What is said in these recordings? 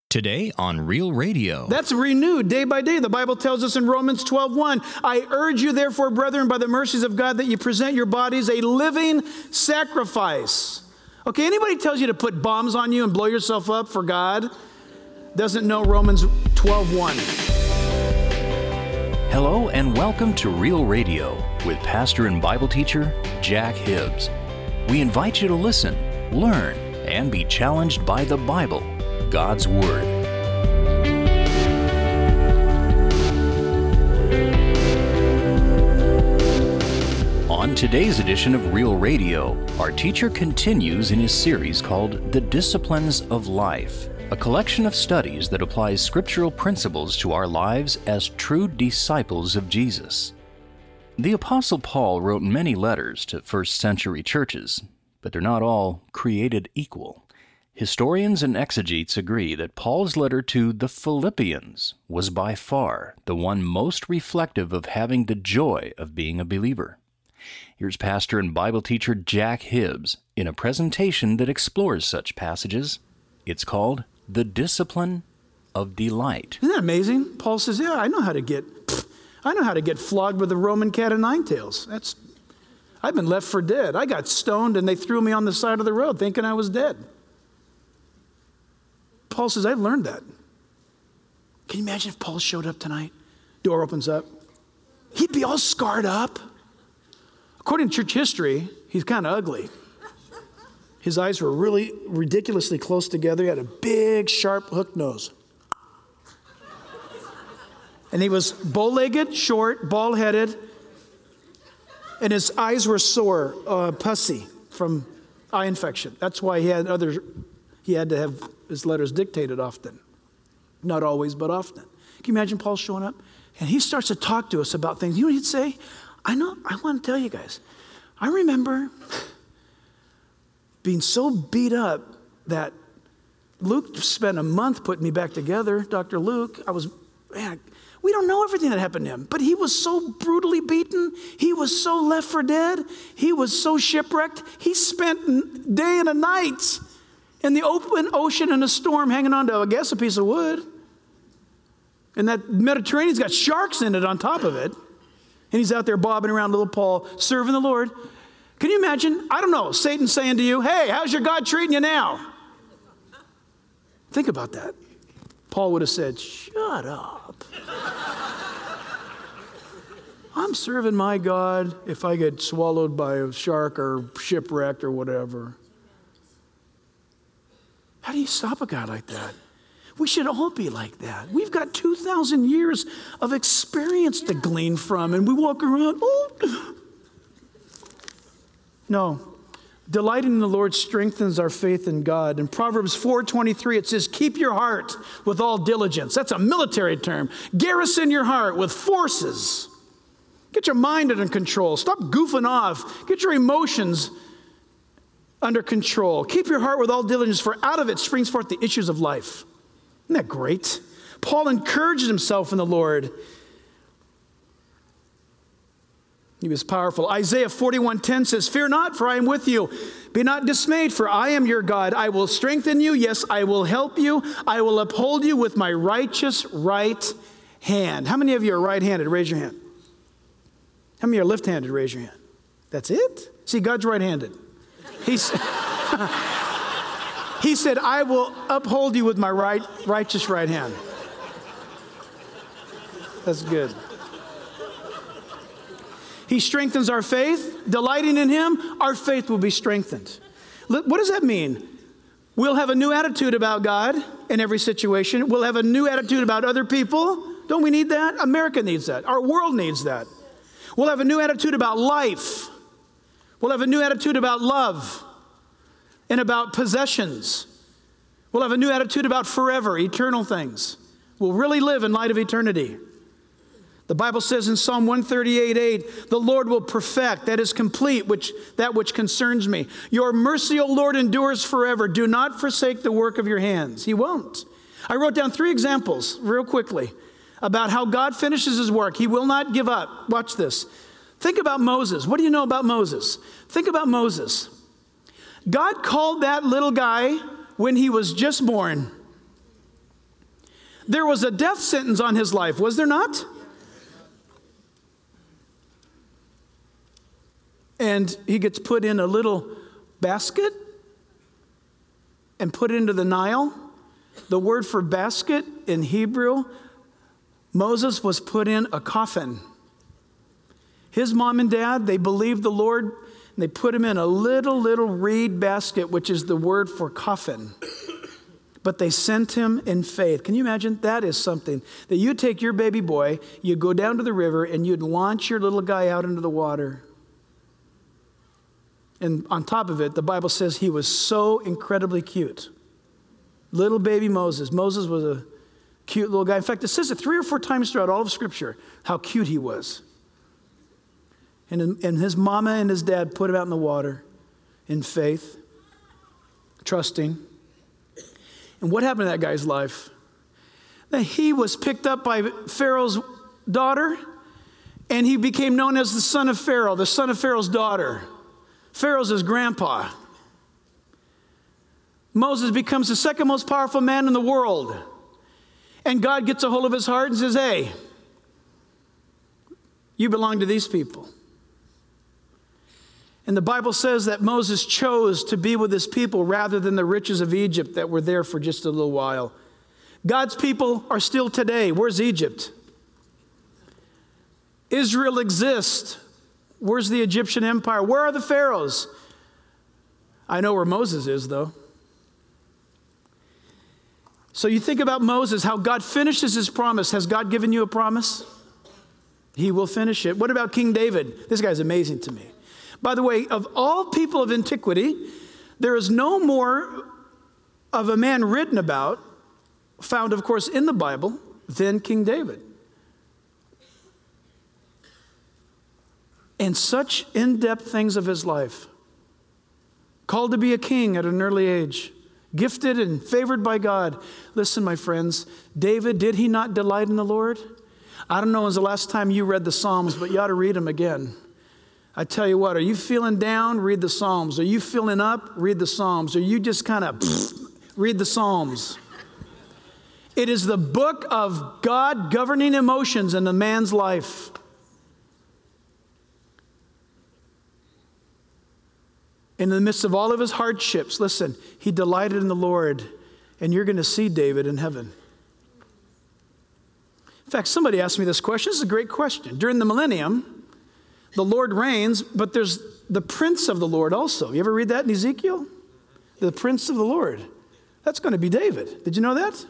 Today on Real Radio. That's renewed day by day. The Bible tells us in Romans 12:1, I urge you therefore, brethren, by the mercies of God, that you present your bodies a living sacrifice. Okay, anybody tells you to put bombs on you and blow yourself up for God doesn't know Romans 12:1. Hello and welcome to Real Radio with pastor and Bible teacher Jack Hibbs. We invite you to listen, learn, and be challenged by the Bible, God's Word. On today's edition of Real Radio, our teacher continues in his series called The Disciplines of Life, a collection of studies that applies scriptural principles to our lives as true disciples of Jesus. The Apostle Paul wrote many letters to first-century churches, but they're not all created equal. Historians and exegetes agree that Paul's letter to the Philippians was by far the one most reflective of having the joy of being a believer. Here's pastor and Bible teacher Jack Hibbs in a presentation that explores such passages. It's called The Discipline of Delight. Isn't that amazing? Paul says, I know how to get flogged with a Roman cat o' nine tails. I've been left for dead. I got stoned and they threw me on the side of the road thinking I was dead. Paul says, I've learned that. Can you imagine if Paul showed up tonight? Door opens up. He'd be all scarred up. According to church history, he's kind of ugly. His eyes were really ridiculously close together. He had a big, sharp, hooked nose. And he was bow-legged, short, bald-headed, and his eyes were sore, pussy from eye infection. That's why he had to have his letters dictated often. Not always, but often. Can you imagine Paul showing up? And he starts to talk to us about things. You know what he'd say? I want to tell you guys. I remember being so beat up that Luke spent a month putting me back together. Dr. Luke, we don't know everything that happened to him, but he was so brutally beaten. He was so left for dead. He was so shipwrecked. He spent day and a night in the open ocean in a storm hanging on to, I guess, a piece of wood. And that Mediterranean's got sharks in it on top of it. And he's out there bobbing around, little Paul, serving the Lord. Can you imagine? I don't know, Satan saying to you, hey, how's your God treating you now? Think about that. Paul would have said, shut up. I'm serving my God if I get swallowed by a shark or shipwrecked or whatever. How do you stop a guy like that? We should all be like that. We've got 2,000 years of experience to glean from, and we walk around, No. Delighting in the Lord strengthens our faith in God. In Proverbs 4:23, it says, keep your heart with all diligence. That's a military term. Garrison your heart with forces. Get your mind under control. Stop goofing off. Get your emotions under control. Keep your heart with all diligence, for out of it springs forth the issues of life. Isn't that great? Paul encouraged himself in the Lord. He was powerful. Isaiah 41:10 says, fear not, for I am with you. Be not dismayed, for I am your God. I will strengthen you. Yes, I will help you. I will uphold you with my righteous right hand. How many of you are right-handed? Raise your hand. How many are left-handed? Raise your hand. That's it? See, God's right-handed. He said, I will uphold you with my righteous right hand. That's good. He strengthens our faith. Delighting in him, our faith will be strengthened. What does that mean? We'll have a new attitude about God in every situation. We'll have a new attitude about other people. Don't we need that? America needs that. Our world needs that. We'll have a new attitude about life. We'll have a new attitude about love and about possessions. We'll have a new attitude about forever, eternal things. We'll really live in light of eternity. The Bible says in Psalm 138:8, the Lord will perfect, that is complete, that which concerns me. Your mercy, O Lord, endures forever. Do not forsake the work of your hands. He won't. I wrote down 3 examples real quickly about how God finishes his work. He will not give up. Watch this. Think about Moses. What do you know about Moses? Think about Moses. God called that little guy when he was just born. There was a death sentence on his life, was there not? And he gets put in a little basket and put into the Nile. The word for basket in Hebrew, Moses was put in a coffin. His mom and dad, they believed the Lord, and they put him in a little reed basket, which is the word for coffin. But they sent him in faith. Can you imagine? That is something that you take your baby boy, you go down to the river, and you'd launch your little guy out into the water. And on top of it, the Bible says he was so incredibly cute. Little baby Moses. Moses was a cute little guy. In fact, it says it 3 or 4 times throughout all of Scripture how cute he was. And his mama and his dad put him out in the water in faith, trusting. And what happened to that guy's life? That he was picked up by Pharaoh's daughter, and he became known as the son of Pharaoh, the son of Pharaoh's daughter. Pharaoh's his grandpa. Moses becomes the second most powerful man in the world. And God gets a hold of his heart and says, hey, you belong to these people. And the Bible says that Moses chose to be with his people rather than the riches of Egypt that were there for just a little while. God's people are still today. Where's Egypt? Israel exists. Where's the Egyptian empire? Where are the pharaohs? I know where Moses is, though. So you think about Moses, how God finishes his promise. Has God given you a promise? He will finish it. What about King David? This guy's amazing to me. By the way, of all people of antiquity, there is no more of a man written about, found, of course, in the Bible, than King David. And such in-depth things of his life. Called to be a king at an early age. Gifted and favored by God. Listen, my friends, David, did he not delight in the Lord? I don't know when's the last time you read the Psalms, but you ought to read them again. I tell you what, are you feeling down? Read the Psalms. Are you feeling up? Read the Psalms. Are you just kind of read the Psalms? It is the book of God governing emotions in a man's life. In the midst of all of his hardships, listen, he delighted in the Lord, and you're going to see David in heaven. In fact, somebody asked me this question. This is a great question. During the millennium, the Lord reigns, but there's the prince of the Lord also. You ever read that in Ezekiel? The prince of the Lord. That's going to be David. Did you know that?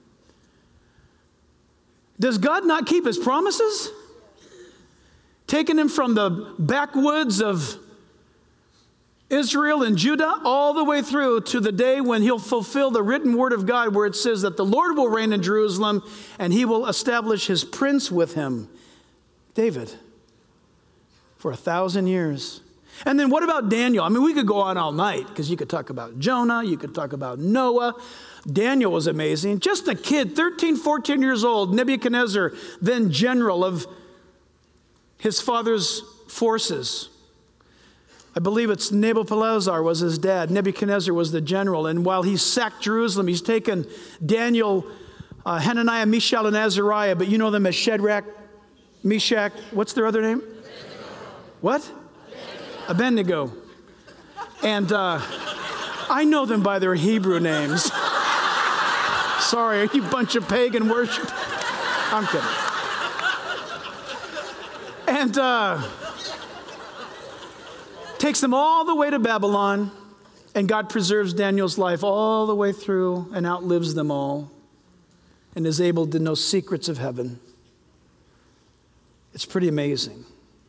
Does God not keep his promises? Taking him from the backwoods of Israel and Judah all the way through to the day when he'll fulfill the written word of God where it says that the Lord will reign in Jerusalem and he will establish his prince with him, David, for 1,000 years. And then what about Daniel? I mean, we could go on all night because you could talk about Jonah, you could talk about Noah. Daniel was amazing. Just a kid, 13, 14 years old, Nebuchadnezzar, then general of his father's forces. I believe it's Nebuchadnezzar was his dad. Nebuchadnezzar was the general. And while he sacked Jerusalem, he's taken Daniel, Hananiah, Mishael, and Azariah, but you know them as Shadrach, Meshach. What's their other name? What? Abednego. And I know them by their Hebrew names. Sorry, you bunch of pagan worship. I'm kidding. And takes them all the way to Babylon, and God preserves Daniel's life all the way through and outlives them all and is able to know secrets of heaven. It's pretty amazing.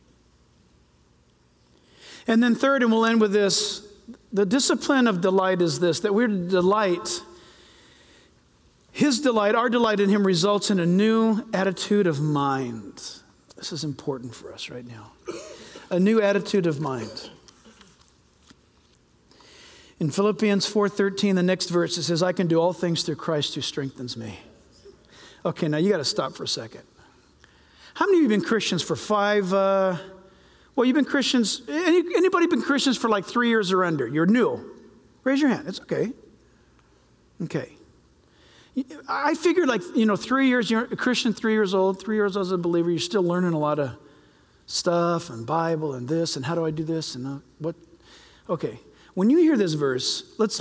And then third, and we'll end with this, the discipline of delight is this, that we're to delight. His delight, our delight in him results in a new attitude of mind. This is important for us right now. A new attitude of mind. In Philippians 4:13, the next verse, it says, I can do all things through Christ who strengthens me. Okay, now you got to stop for a second. How many of you have been Christians for you've been Christians, anybody been Christians for like 3 years or under? You're new. Raise your hand, it's okay. Okay. I figured 3 years, you're a Christian, 3 years old, 3 years as a believer, you're still learning a lot of stuff and Bible and this and how do I do this and what. Okay, when you hear this verse, let's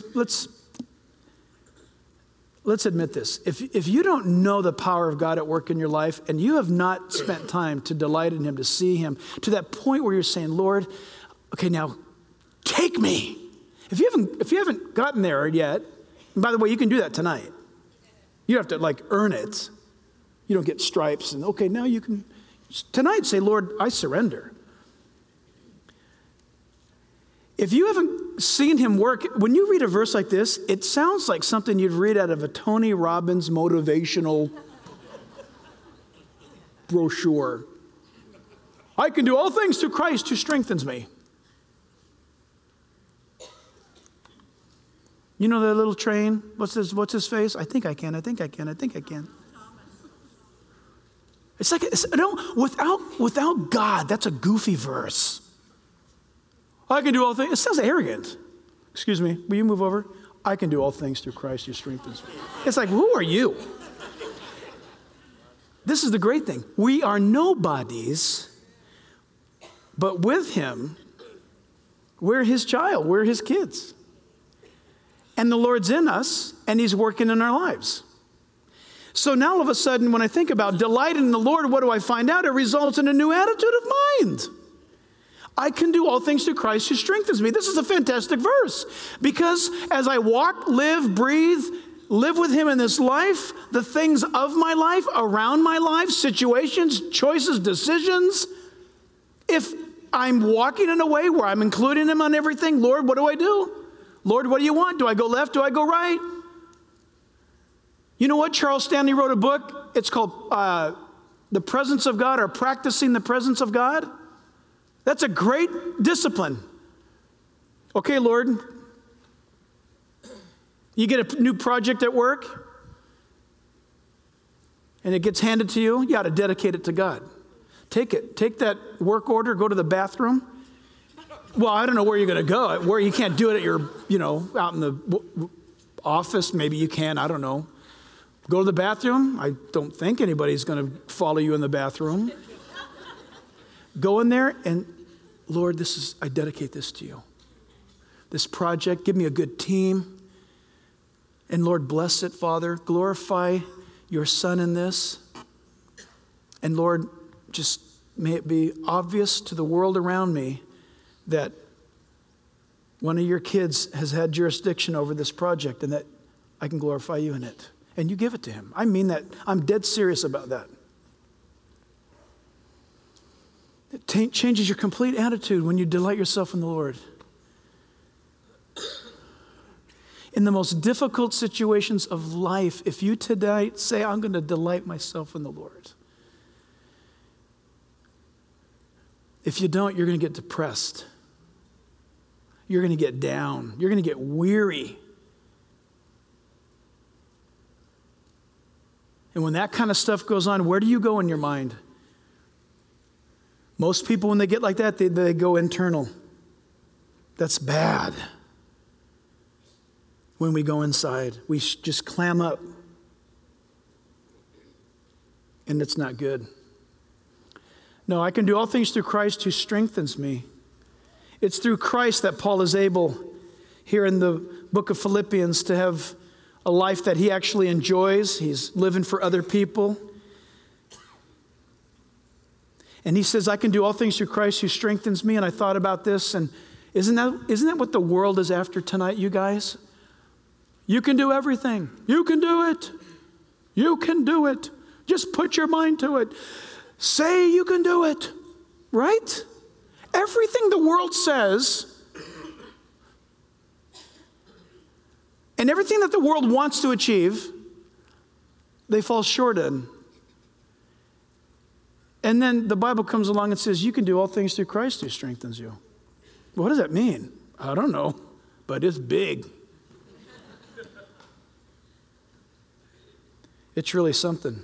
admit this. If you don't know the power of God at work in your life and you have not spent time to delight in him, to see him, to that point where you're saying, Lord, okay, now take me. If you haven't gotten there yet, and by the way, you can do that tonight. You have to earn it. You don't get stripes and okay, now you can tonight say, Lord, I surrender. If you haven't seen him work, when you read a verse like this, it sounds like something you'd read out of a Tony Robbins motivational brochure. I can do all things through Christ who strengthens me. You know that little train? What's his face? I think I can. It's like, without God, that's a goofy verse. I can do all things. It sounds arrogant. Excuse me, will you move over? I can do all things through Christ who strengthens me. It's like, who are you? This is the great thing. We are nobodies, but with him, we're his child, we're his kids. And the Lord's in us, and he's working in our lives. So now all of a sudden, when I think about delight in the Lord, what do I find out? It results in a new attitude of mind. I can do all things through Christ who strengthens me. This is a fantastic verse because as I walk, live, breathe, live with him in this life, the things of my life, around my life, situations, choices, decisions, if I'm walking in a way where I'm including him on everything, Lord, what do I do? Lord, what do you want? Do I go left? Do I go right? You know what? Charles Stanley wrote a book. It's called The Presence of God or Practicing the Presence of God. That's a great discipline. Okay, Lord, you get a new project at work and it gets handed to you, you got to dedicate it to God. Take it. Take that work order, go to the bathroom. Well, I don't know where you're going to go. Where you can't do it at your, out in the office. Maybe you can. I don't know. Go to the bathroom. I don't think anybody's going to follow you in the bathroom. Go in there and, Lord, I dedicate this to you. This project, give me a good team. And Lord, bless it, Father. Glorify your Son in this. And Lord, just may it be obvious to the world around me that one of your kids has had jurisdiction over this project and that I can glorify you in it. And you give it to him. I mean that. I'm dead serious about that. It changes your complete attitude when you delight yourself in the Lord. In the most difficult situations of life, if you today say, I'm going to delight myself in the Lord. If you don't, you're going to get depressed. You're going to get down. You're going to get weary. And when that kind of stuff goes on, where do you go in your mind? Most people, when they get like that, they go internal. That's bad. When we go inside, we just clam up. And it's not good. No, I can do all things through Christ who strengthens me. It's through Christ that Paul is able, here in the book of Philippians, to have a life that he actually enjoys. He's living for other people. And he says, I can do all things through Christ who strengthens me. And I thought about this, and isn't that what the world is after tonight, you guys? You can do everything. You can do it. You can do it. Just put your mind to it. Say you can do it. Right? Everything the world says, and everything that the world wants to achieve, they fall short in. And then the Bible comes along and says, you can do all things through Christ who strengthens you. What does that mean? I don't know, but it's big. It's really something.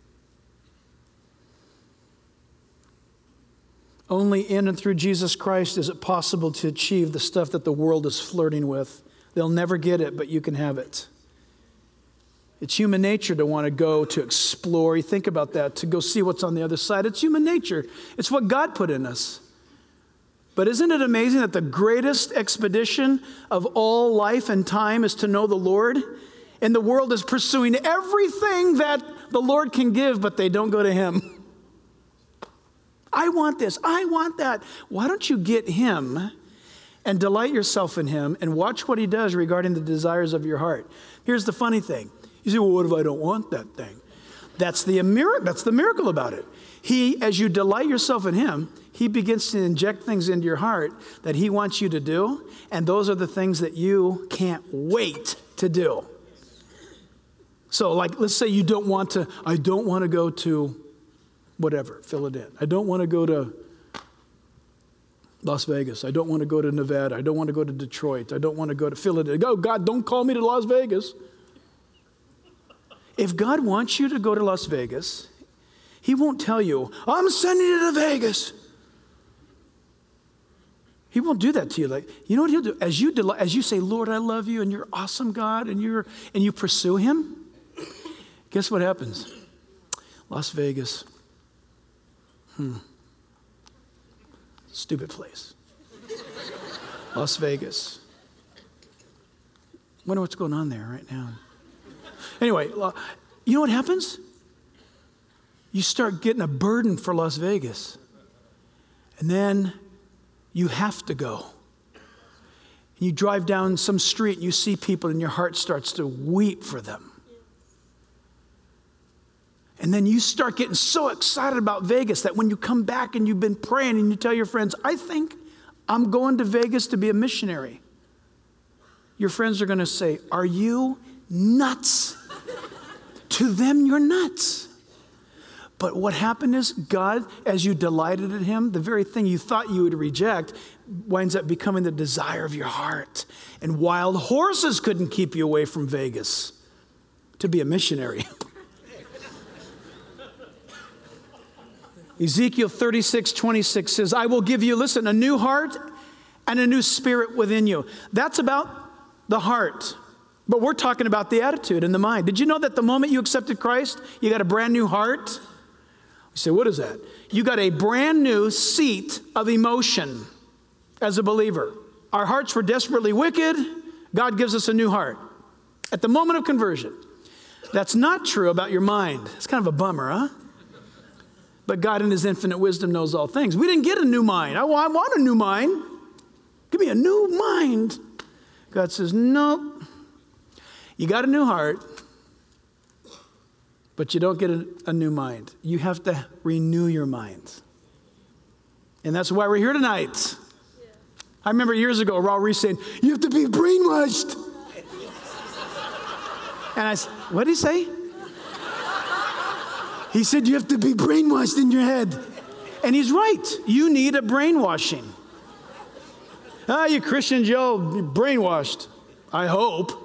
Only in and through Jesus Christ is it possible to achieve the stuff that the world is flirting with. They'll never get it, but you can have it. It's human nature to want to go to explore. You think about that, to go see what's on the other side. It's human nature. It's what God put in us. But isn't it amazing that the greatest expedition of all life and time is to know the Lord? And the world is pursuing everything that the Lord can give, but they don't go to Him. I want this. I want that. Why don't you get Him and delight yourself in Him and watch what He does regarding the desires of your heart? Here's the funny thing. You say, well, what if I don't want that thing? That's the miracle about it. He, as you delight yourself in Him, He begins to inject things into your heart that He wants you to do, and those are the things that you can't wait to do. So, like, let's say I don't want to go to whatever, fill it in. I don't want to go to Las Vegas. I don't want to go to Nevada. I don't want to go to Detroit. I don't want to go to Philadelphia. Oh, God, don't call me to Las Vegas. If God wants you to go to Las Vegas, He won't tell you, I'm sending you to Vegas. He won't do that to you. Like, you know what He'll do? As you say, Lord, I love you, and you're awesome, God, and you pursue Him, guess what happens? Las Vegas. Stupid place. Las Vegas. Wonder what's going on there right now. Anyway, you know what happens? You start getting a burden for Las Vegas. And then you have to go. And you drive down some street and you see people and your heart starts to weep for them. And then you start getting so excited about Vegas that when you come back and you've been praying and you tell your friends, I think I'm going to Vegas to be a missionary. Your friends are going to say, are you nuts? To them, you're nuts. But what happened is God, as you delighted in Him, the very thing you thought you would reject winds up becoming the desire of your heart. And wild horses couldn't keep you away from Vegas to be a missionary. Ezekiel 36:26 says, I will give you, listen, a new heart and a new spirit within you. That's about the heart. But we're talking about the attitude and the mind. Did you know that the moment you accepted Christ, you got a brand new heart? You say, what is that? You got a brand new seat of emotion as a believer. Our hearts were desperately wicked. God gives us a new heart at the moment of conversion. That's not true about your mind. It's kind of a bummer, huh? But God in His infinite wisdom knows all things. We didn't get a new mind. I want a new mind. Give me a new mind. God says, nope. You got a new heart, but you don't get a new mind. You have to renew your mind. And that's why we're here tonight. Yeah. I remember years ago, Raul Reese saying, you have to be brainwashed. And I said, what did he say? He said, you have to be brainwashed in your head. And he's right. You need a brainwashing. You Christian Joe, you're brainwashed. I hope.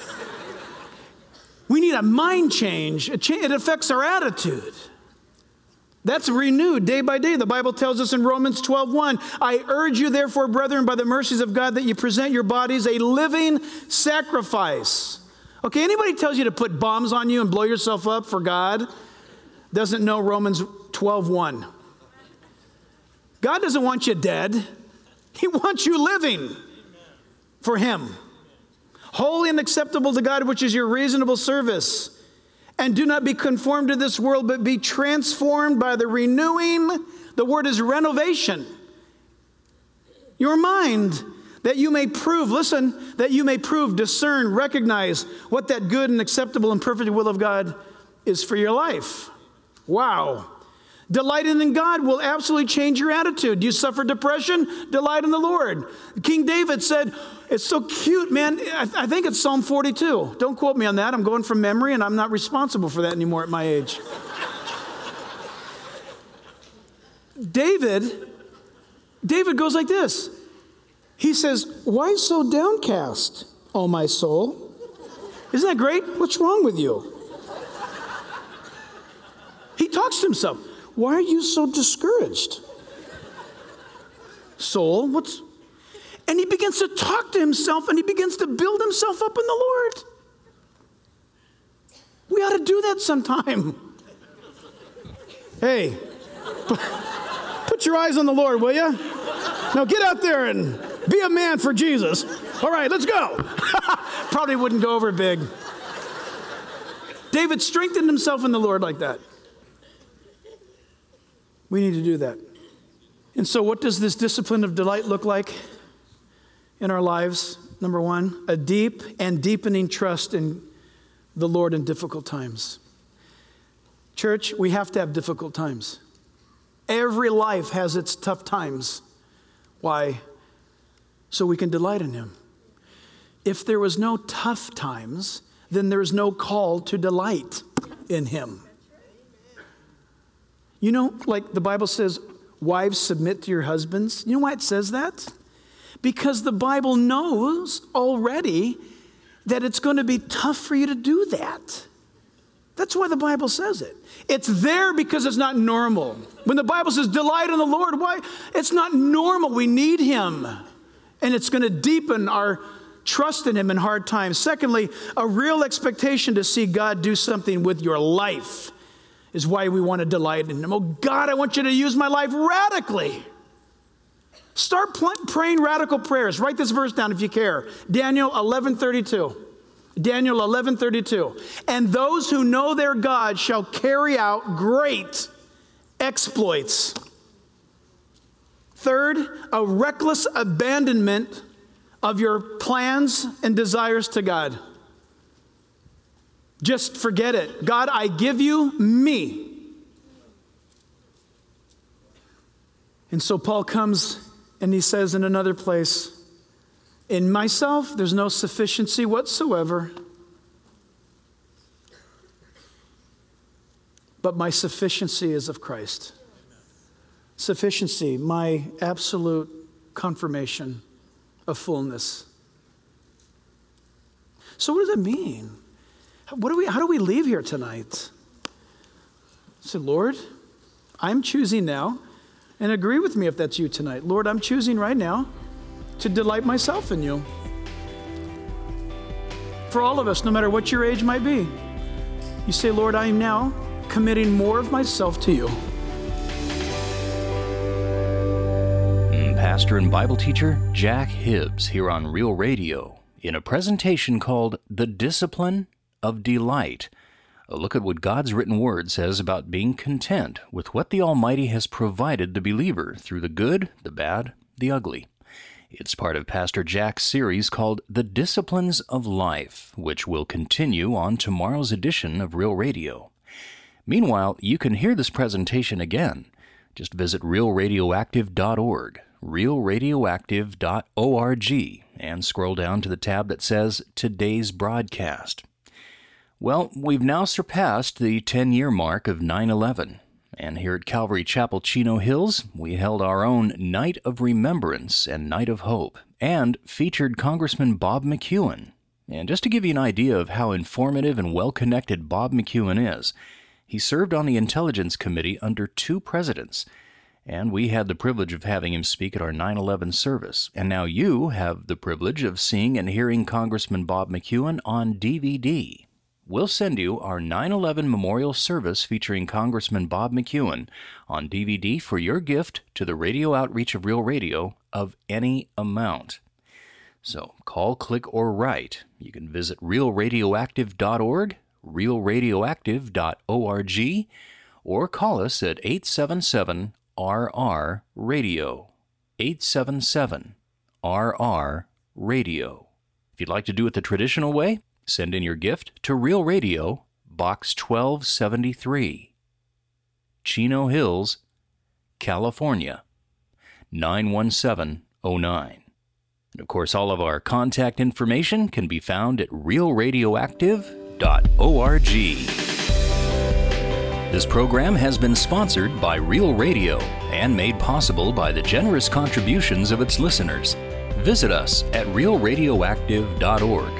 We need a mind change. It affects our attitude. That's renewed day by day. The Bible tells us in Romans 12:1, I urge you therefore, brethren, by the mercies of God, that you present your bodies a living sacrifice. Okay, anybody tells you to put bombs on you and blow yourself up for God doesn't know Romans 12:1. God doesn't want you dead. He wants you living for Him. Holy and acceptable to God, which is your reasonable service. And do not be conformed to this world, but be transformed by the renewing, the word is renovation, your mind, that you may prove, listen, that you may prove, discern, recognize what that good and acceptable and perfect will of God is for your life. Wow. Delighting in God will absolutely change your attitude. Do you suffer depression? Delight in the Lord. King David said, it's so cute, man. I think it's Psalm 42. Don't quote me on that. I'm going from memory, and I'm not responsible for that anymore at my age. David goes like this. He says, why so downcast, O my soul? Isn't that great? What's wrong with you? He talks to himself. Why are you so discouraged? Soul, and he begins to talk to himself and he begins to build himself up in the Lord. We ought to do that sometime. Hey, put your eyes on the Lord, will you? Now get out there and be a man for Jesus. All right, let's go. Probably wouldn't go over big. David strengthened himself in the Lord like that. We need to do that. And so what does this discipline of delight look like in our lives? Number one, a deep and deepening trust in the Lord in difficult times. Church, we have to have difficult times. Every life has its tough times. Why? So we can delight in Him. If there was no tough times, then there's no call to delight in Him. You know, like the Bible says, wives, submit to your husbands. You know why it says that? Because the Bible knows already that it's going to be tough for you to do that. That's why the Bible says it. It's there because it's not normal. When the Bible says delight in the Lord, why? It's not normal. We need Him. And it's going to deepen our trust in Him in hard times. Secondly, a real expectation to see God do something with your life is why we want to delight in Him. Oh God, I want you to use my life radically. Start praying radical prayers. Write this verse down if you care. Daniel 11:32. Daniel 11:32. And those who know their God shall carry out great exploits. Third, a reckless abandonment of your plans and desires to God. Just forget it. God, I give you me. And so Paul comes and he says in another place, in myself, there's no sufficiency whatsoever, but my sufficiency is of Christ. Sufficiency, my absolute confirmation of fullness. So what does it mean? How do we leave here tonight? Say, Lord, I'm choosing now, and agree with me if that's you tonight. Lord, I'm choosing right now to delight myself in you. For all of us, no matter what your age might be, you say, Lord, I am now committing more of myself to you. Pastor and Bible teacher Jack Hibbs here on Real Radio in a presentation called The Discipline of Delight. A look at what God's written word says about being content with what the Almighty has provided the believer through the good, the bad, the ugly. It's part of Pastor Jack's series called The Disciplines of Life, which will continue on tomorrow's edition of Real Radio. Meanwhile, you can hear this presentation again. Just visit realradioactive.org, realradioactive.org, and scroll down to the tab that says Today's Broadcast. Well, we've now surpassed the 10-year mark of 9/11, and here at Calvary Chapel, Chino Hills, we held our own Night of Remembrance and Night of Hope, and featured Congressman Bob McEwen. And just to give you an idea of how informative and well-connected Bob McEwen is, he served on the Intelligence Committee under 2 presidents, and we had the privilege of having him speak at our 9/11 service. And now you have the privilege of seeing and hearing Congressman Bob McEwen on DVD. We'll send you our 9/11 memorial service featuring Congressman Bob McEwen on DVD for your gift to the radio outreach of Real Radio of any amount. So call, click, or write. You can visit realradioactive.org, realradioactive.org, or call us at 877-RR-RADIO, 877-RR-RADIO. If you'd like to do it the traditional way, send in your gift to Real Radio, Box 1273, Chino Hills, California, 91709. And of course, all of our contact information can be found at realradioactive.org. This program has been sponsored by Real Radio and made possible by the generous contributions of its listeners. Visit us at realradioactive.org,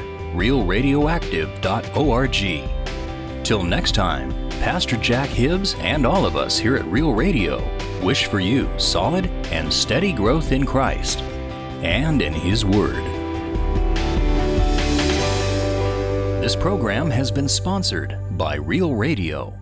realradioactive.org. Till next time, Pastor Jack Hibbs and all of us here at Real Radio wish for you solid and steady growth in Christ and in His Word. This program has been sponsored by Real Radio.